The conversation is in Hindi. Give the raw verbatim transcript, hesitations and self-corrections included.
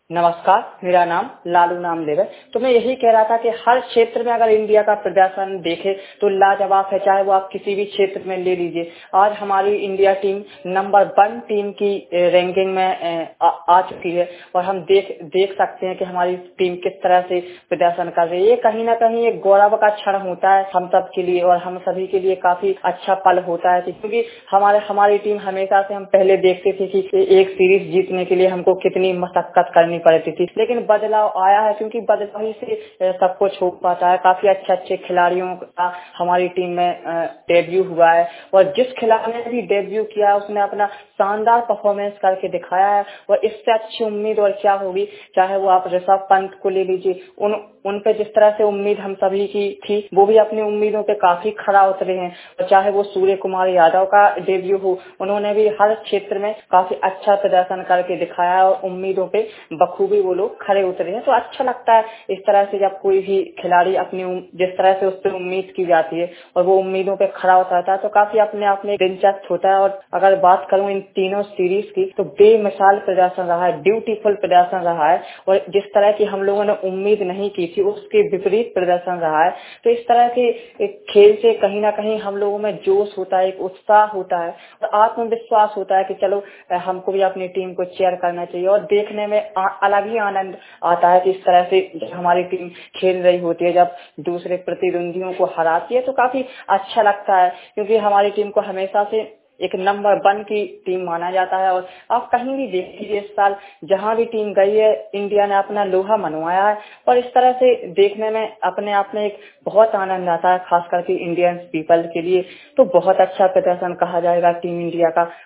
नमस्कार, मेरा नाम लालू नामदेव है। तो मैं यही कह रहा था कि हर क्षेत्र में अगर इंडिया का प्रदर्शन देखें तो लाजवाब है, चाहे वो आप किसी भी क्षेत्र में ले लीजिए। आज हमारी India team number one team की रैंकिंग में आ, आ चुकी है और हम देख देख सकते हैं कि हमारी टीम किस तरह से प्रदर्शन कर रही है। ये कहीं ना कहीं एक गौरव का क्षण होता है हम सब के लिए और हम सभी के लिए काफी अच्छा पल होता है, क्योंकि हमारे हमारी टीम हमेशा से हम पहले देखते थे कि एक सीरीज जीतने के लिए हमको कितनी मशक्कत करनी पड़ती थी, लेकिन बदलाव आया है क्योंकि बदलाव ही से सब कुछ हो पाता है। काफी अच्छे अच्छे खिलाड़ियों का हमारी टीम में डेब्यू हुआ है और जिस खिलाड़ी ने भी डेब्यू किया उसने अपना शानदार परफॉर्मेंस करके दिखाया है और इससे अच्छी उम्मीद और क्या होगी। चाहे वो आप ऋषभ पंत को ले लीजिए, उन उन पे जिस तरह से उम्मीद हम सभी की थी वो भी अपनी उम्मीदों पे काफी खरा उतरे हैं। और चाहे वो सूर्य कुमार यादव का डेब्यू हो, उन्होंने भी हर क्षेत्र में काफी अच्छा प्रदर्शन करके दिखाया और उम्मीदों पे बखूबी वो लोग खड़े उतरे हैं। तो अच्छा लगता है इस तरह से जब कोई भी खिलाड़ी अपनी जिस तरह से उस पर उम्मीद की जाती है और वो उम्मीदों पे खड़ा उतरता है तो काफी अपने आप में दिलचस्प होता है। और अगर बात करूं इन तीनों सीरीज की तो बेमिसाल प्रदर्शन रहा है, ब्यूटीफुल प्रदर्शन रहा है और जिस तरह की हम लोगों ने उम्मीद नहीं की थी उसके विपरीत प्रदर्शन रहा है। तो इस तरह के खेल से कहीं ना कहीं हम लोगों में जोश होता है, एक उत्साह होता है और आत्मविश्वास होता है कि चलो हमको भी अपनी टीम को चेयर करना चाहिए और देखने में अलग ही आनंद आता है कि इस तरह से जब हमारी टीम खेल रही होती है, जब दूसरे प्रतिद्वंदियों को हराती है तो काफी अच्छा लगता है, क्योंकि हमारी टीम को हमेशा से एक नंबर वन की टीम माना जाता है। और आप कहीं भी देख लीजिए, इस साल जहां भी टीम गई है इंडिया ने अपना लोहा मनवाया है और इस तरह से देखने में अपने आप में एक बहुत आनंद आता है, खास करके इंडियन पीपल के लिए तो बहुत अच्छा प्रदर्शन कहा जाएगा टीम इंडिया का।